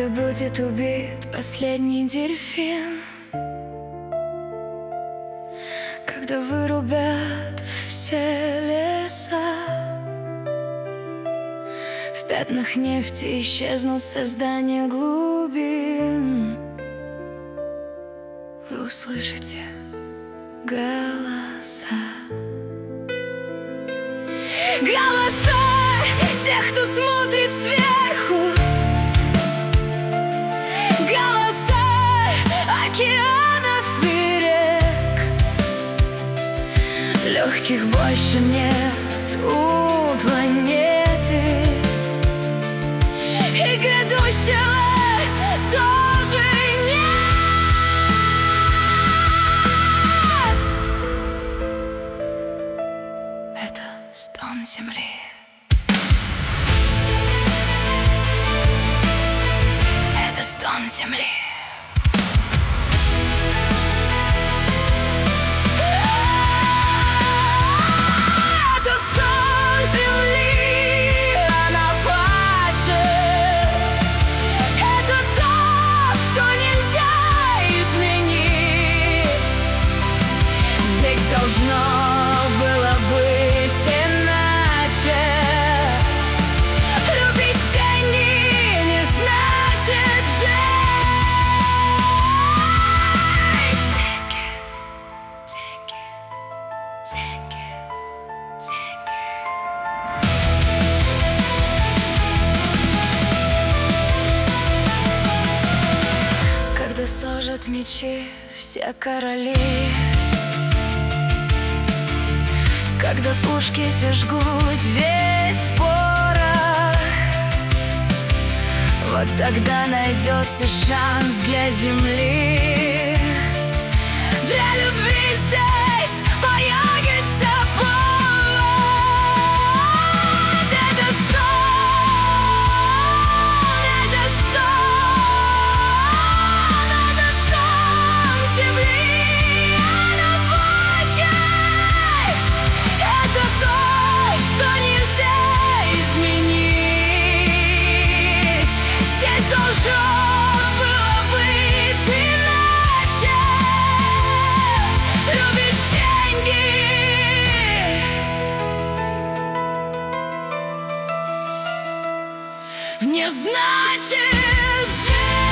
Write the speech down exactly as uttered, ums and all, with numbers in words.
Когда будет убит последний дельфин, когда вырубят все леса, в пятнах нефти исчезнут создания глубин, вы услышите голоса. Голоса тех, кто смотрит сверху, голоса океанов и рек. Легких больше нет у планеты, и грядущего тоже нет. Это стон земли. Это стон земли. Это стон земли, она плачет. Это то, что нельзя изменить. Здесь должно было быть иначе. Любить тени не значит жить. Деньги, деньги, деньги. Когда сложат мечи все короли, когда пушки сожгут весь порох, вот тогда найдется шанс для земли. Для любви здесь появится повод. Это стон, это стон, это стон земли, она плачет. Это то, что нельзя изменить. Здесь должно было быть иначе. Любить деньги не значит жить.